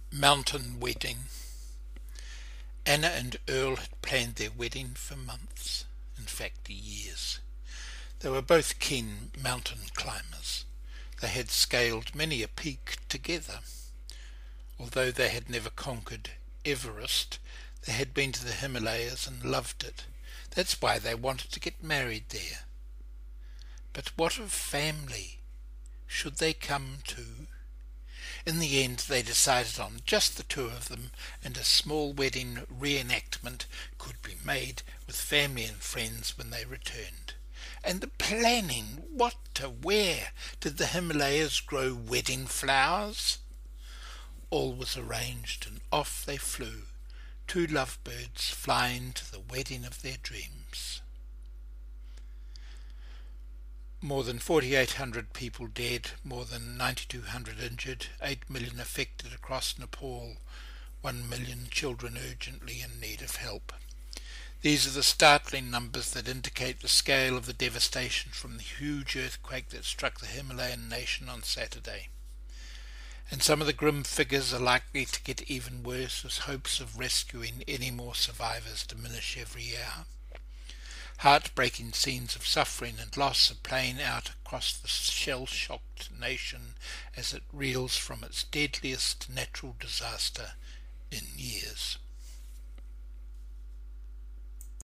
Mountain Wedding. Anna and Earl had planned their wedding for months, in fact years. They were both keen mountain climbers. They had scaled many a peak together. Although they had never conquered Everest, they had been to the Himalayas and loved it. That's why they wanted to get married there. But what of family? Should they come too? In the end, they decided on just the two of them, and a small wedding reenactment could be made with family and friends when they returned. And the planning, what to wear? Did the Himalayas grow wedding flowers? All was arranged, and off they flew, two lovebirds flying to the wedding of their dreams. More than 4,800 people dead, more than 9,200 injured, 8 million affected across Nepal, 1 million children urgently in need of help. These are the startling numbers that indicate the scale of the devastation from the huge earthquake that struck the Himalayan nation on Saturday. And some of the grim figures are likely to get even worse as hopes of rescuing any more survivors diminish every year. Heartbreaking scenes of suffering and loss are playing out across the shell-shocked nation as it reels from its deadliest natural disaster in years.